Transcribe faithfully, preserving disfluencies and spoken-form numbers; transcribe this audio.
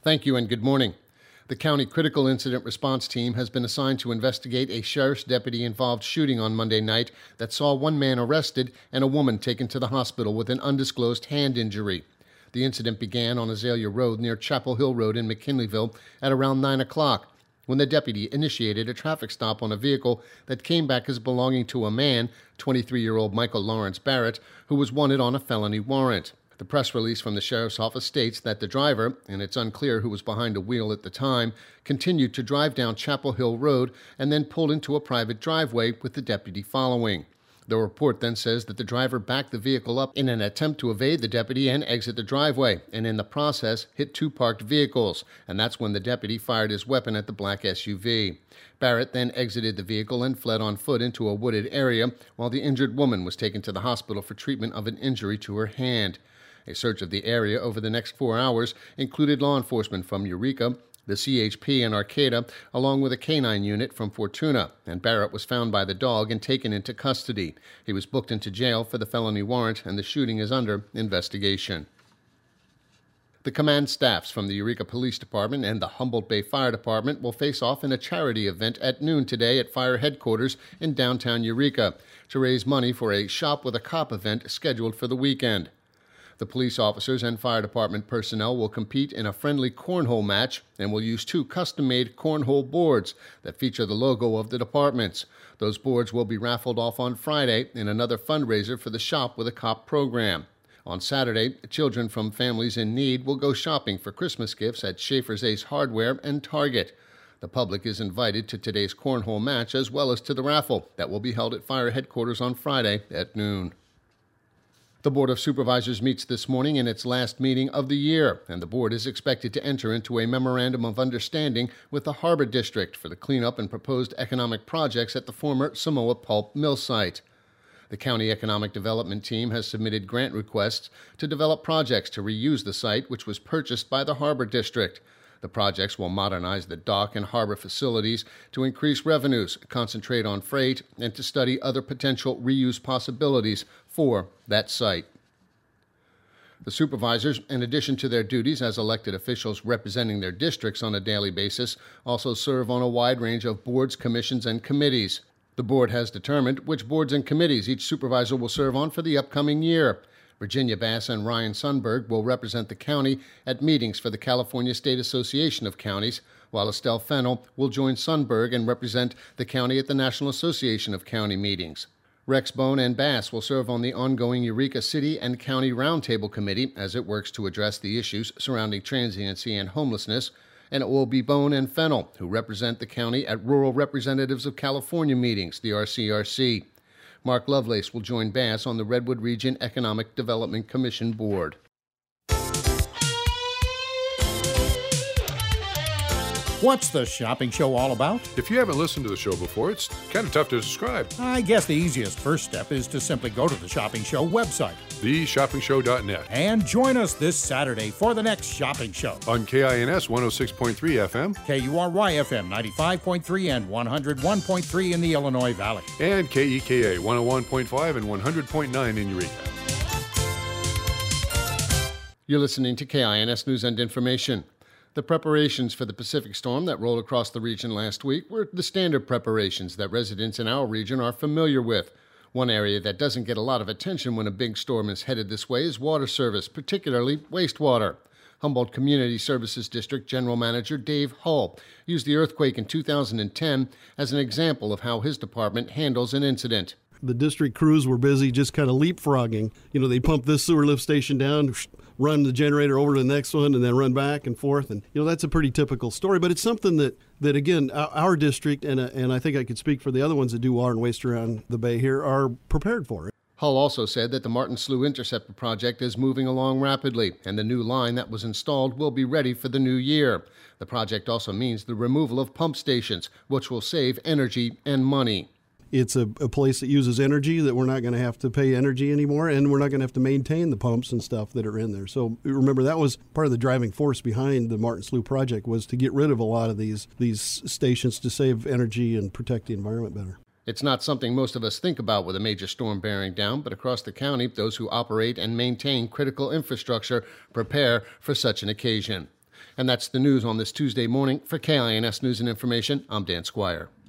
Thank you and good morning. The County Critical Incident Response Team has been assigned to investigate a sheriff's deputy-involved shooting on Monday night that saw one man arrested and a woman taken to the hospital with an undisclosed hand injury. The incident began on Azalea Road near Chapel Hill Road in McKinleyville at around nine o'clock when the deputy initiated a traffic stop on a vehicle that came back as belonging to a man, twenty-three-year-old Michael Lawrence Barrett, who was wanted on a felony warrant. The press release from the sheriff's office states that the driver, and it's unclear who was behind the wheel at the time, continued to drive down Chapel Hill Road and then pulled into a private driveway with the deputy following. The report then says that the driver backed the vehicle up in an attempt to evade the deputy and exit the driveway, and in the process hit two parked vehicles, and that's when the deputy fired his weapon at the black S U V. Barrett then exited the vehicle and fled on foot into a wooded area, while the injured woman was taken to the hospital for treatment of an injury to her hand. A search of the area over the next four hours included law enforcement from Eureka, the C H P and Arcata, along with a canine unit from Fortuna, and Barrett was found by the dog and taken into custody. He was booked into jail for the felony warrant, and the shooting is under investigation. The command staffs from the Eureka Police Department and the Humboldt Bay Fire Department will face off in a charity event at noon today at fire headquarters in downtown Eureka to raise money for a Shop with a Cop event scheduled for the weekend. The police officers and fire department personnel will compete in a friendly cornhole match and will use two custom-made cornhole boards that feature the logo of the departments. Those boards will be raffled off on Friday in another fundraiser for the Shop with a Cop program. On Saturday, children from families in need will go shopping for Christmas gifts at Schaefer's Ace Hardware and Target. The public is invited to today's cornhole match as well as to the raffle that will be held at fire headquarters on Friday at noon. The Board of Supervisors meets this morning in its last meeting of the year, and the board is expected to enter into a memorandum of understanding with the Harbor District for the cleanup and proposed economic projects at the former Samoa Pulp Mill site. The County Economic Development Team has submitted grant requests to develop projects to reuse the site, which was purchased by the Harbor District. The projects will modernize the dock and harbor facilities to increase revenues, concentrate on freight, and to study other potential reuse possibilities for that site. The supervisors, in addition to their duties as elected officials representing their districts on a daily basis, also serve on a wide range of boards, commissions, and committees. The board has determined which boards and committees each supervisor will serve on for the upcoming year. Virginia Bass and Ryan Sundberg will represent the county at meetings for the California State Association of Counties, while Estelle Fennell will join Sundberg and represent the county at the National Association of County meetings. Rex Bone and Bass will serve on the ongoing Eureka City and County Roundtable Committee as it works to address the issues surrounding transiency and homelessness, and it will be Bone and Fennell who represent the county at Rural Representatives of California meetings, the R C R C. Mark Lovelace will join Bass on the Redwood Region Economic Development Commission Board. What's the shopping show all about? If you haven't listened to the show before, it's kind of tough to describe. I guess the easiest first step is to simply go to the Shopping Show website. the shopping show dot net. And join us this Saturday for the next Shopping Show. On K I N S one oh six point three F M. K U R Y F M ninety-five point three and one oh one point three in the Illinois Valley. And K E K A one oh one point five and one hundred point nine in Eureka. You're listening to K I N S News and Information. The preparations for the Pacific storm that rolled across the region last week were the standard preparations that residents in our region are familiar with. One area that doesn't get a lot of attention when a big storm is headed this way is water service, particularly wastewater. Humboldt Community Services District General Manager Dave Hull used the earthquake in two thousand ten as an example of how his department handles an incident. The district crews were busy just kind of leapfrogging. You know, they pump this sewer lift station down, run the generator over to the next one, and then run back and forth. And, you know, that's a pretty typical story. But it's something that, that again, our, our district, and, uh, and I think I could speak for the other ones that do water and waste around the Bay here, are prepared for it. Hull also said that the Martin Slough Interceptor project is moving along rapidly, and the new line that was installed will be ready for the new year. The project also means the removal of pump stations, which will save energy and money. It's a, a place that uses energy that we're not going to have to pay energy anymore, and we're not going to have to maintain the pumps and stuff that are in there. So remember, that was part of the driving force behind the Martin Slough project, was to get rid of a lot of these these stations to save energy and protect the environment better. It's not something most of us think about with a major storm bearing down, but across the county, those who operate and maintain critical infrastructure prepare for such an occasion. And that's the news on this Tuesday morning. For K I N S News and Information, I'm Dan Squire.